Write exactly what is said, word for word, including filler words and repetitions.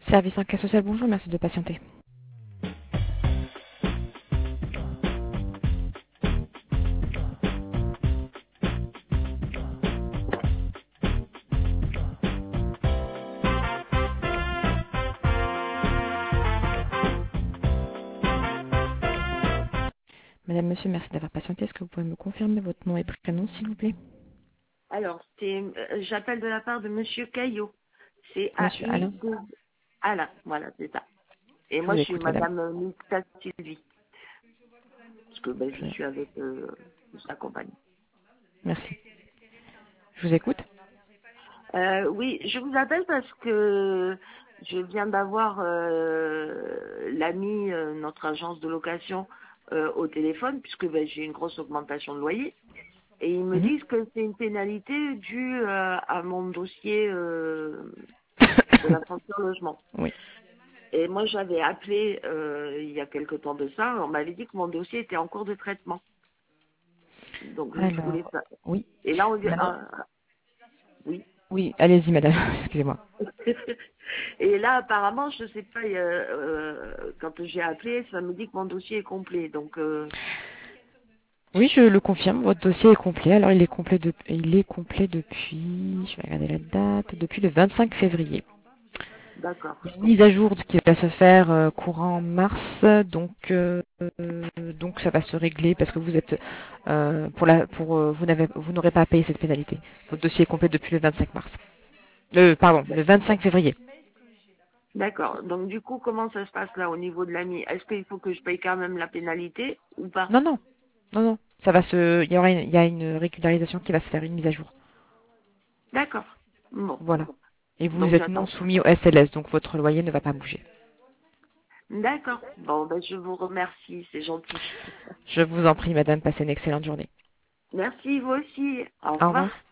Service enquête sociale, bonjour, merci de patienter. Madame, monsieur, merci d'avoir patienté. Est-ce que vous pouvez me confirmer votre nom et prénom, s'il vous plaît? Alors, c'est, euh, j'appelle de la part de Monsieur Caillot. C'est Monsieur Alain, A I deux Alain, voilà, c'est ça. Et je moi, vous je suis écoute, madame. Madame Mista Sylvie, parce que ben, je Je- suis avec euh, sa compagne. Merci. Je vous écoute. Euh, oui, je vous appelle parce que je viens d'avoir euh, l'ami, euh, notre agence de location, euh, au téléphone, puisque ben, j'ai une grosse augmentation de loyer. Et ils me Mhm. disent que c'est une pénalité due euh, à mon dossier euh, de la fonction logement. Oui. Et moi, j'avais appelé euh, il y a quelque temps de ça, on m'avait dit que mon dossier était en cours de traitement. Donc, je voulais Alors, ça. oui. Et là, on dit, Mal- ah, ah, oui. Oui, allez-y, madame. Excusez-moi. Et là, apparemment, je sais pas, euh, euh, quand j'ai appelé, ça me dit que mon dossier est complet. Donc, euh, Oui, je le confirme, votre dossier est complet. Alors, il est complet, de... il est complet depuis, je vais regarder la date, depuis le vingt-cinq février. d'accord. Il y a une mise à jour qui va se faire euh, courant mars, donc euh, donc ça va se régler parce que vous êtes euh, pour la pour euh, vous n'avez vous n'aurez pas à payer cette pénalité. Votre dossier est complet depuis le vingt-cinq mars. Le pardon, le vingt-cinq février. D'accord. Donc, du coup, comment ça se passe là au niveau de l'ami? Est-ce qu'il faut que je paye quand même la pénalité ou pas? Non non non non, ça va se il y aura une, il y a une régularisation qui va se faire, une mise à jour. D'accord. Bon. Voilà. Et vous Donc, êtes non j'attends. soumis au S L S, donc votre loyer ne va pas bouger. D'accord. Bon, ben, je vous remercie, c'est gentil. Je vous en prie, madame, passez une excellente journée. Merci, vous aussi. Au Au revoir. revoir.